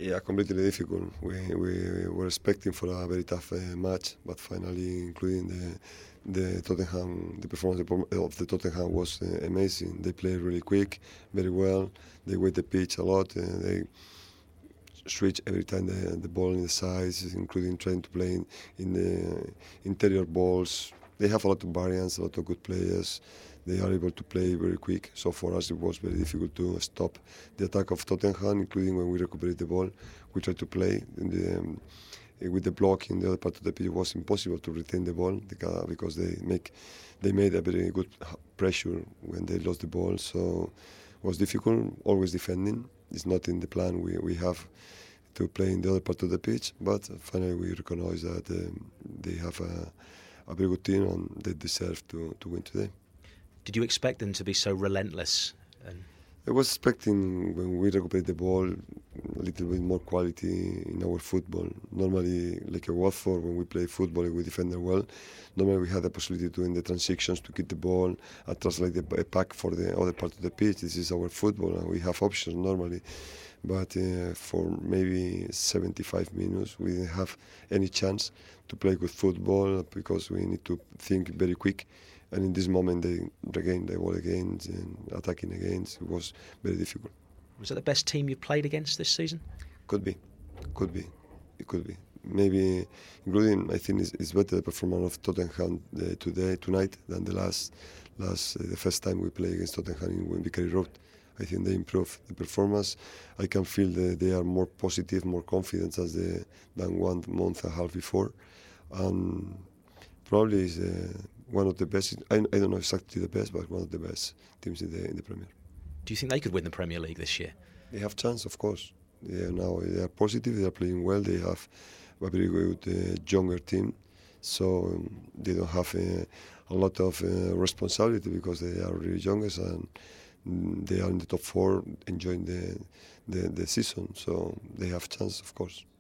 Yeah, completely difficult. We were expecting for a very tough match, but finally, including the Tottenham, the performance of the Tottenham was amazing. They played really quick, very well. They weight the pitch a lot. They switch every time the ball in the sides, including trying to play in the interior balls. They have a lot of variants, a lot of good players. They are able to play very quick. So for us, it was very difficult to stop the attack of Tottenham, including when we recuperate the ball. We try to play with the block in the other part of the pitch. It was impossible to retain the ball because they made a very good pressure when they lost the ball. So it was difficult, always defending. It's not in the plan we have to play in the other part of the pitch, but finally we recognize that they have a very good team and they deserve to win today. Did you expect them to be so relentless? I was expecting when we recuperate the ball a little bit more quality in our football. Normally, like a Watford, when we play football and we defend well, normally we had the possibility to, in the transitions, to keep the ball and translate the pack for the other part of the pitch. This is our football and we have options normally. But for maybe 75 minutes, we didn't have any chance to play good football because we need to think very quick. And in this moment, they regained the ball again and attacking again. It was very difficult. Was it the best team you've played against this season? Could be. It could be. Maybe, including, I think it's better the performance of Tottenham tonight than the first time we played against Tottenham in Vicarage Road. I think they improved the performance. I can feel that they are more positive, more confident than 1 month and a half before. And probably is one of the best. I don't know exactly the best, but one of the best teams in the Premier. Do you think they could win the Premier League this year? They have chance, of course. They are positive. They are playing well. They have a very good younger team, so they don't have a lot of responsibility because they are really youngest and they are in the top 4 enjoying the season. So they have chance, of course.